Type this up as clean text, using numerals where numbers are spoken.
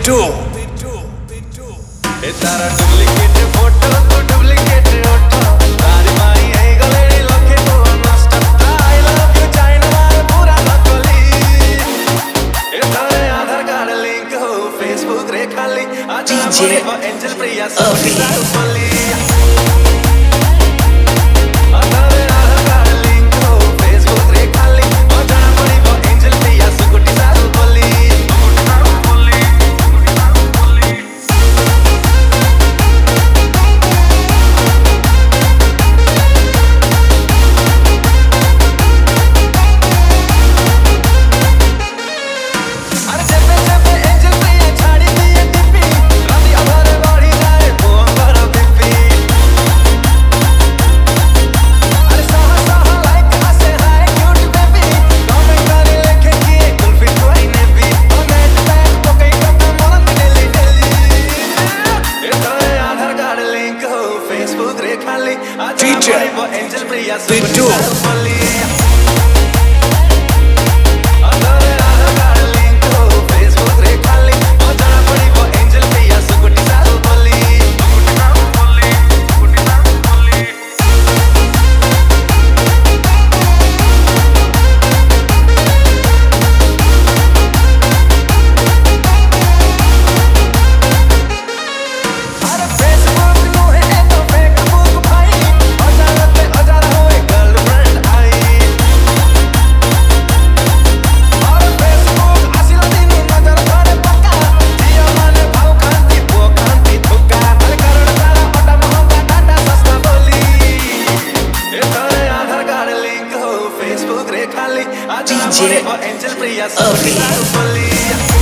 बिट्टू तारा duplicate photo तो duplicate ओठो तारी माई है गलेरी लखे तो नष्ट आई लव यू चाइना मार पूरा नकली तारे आधार कार्ड लिंक हो फेसबुक रे खाली आज DJ एंजल प्रिया Avi सोली DJ बिट्टू DJ Avi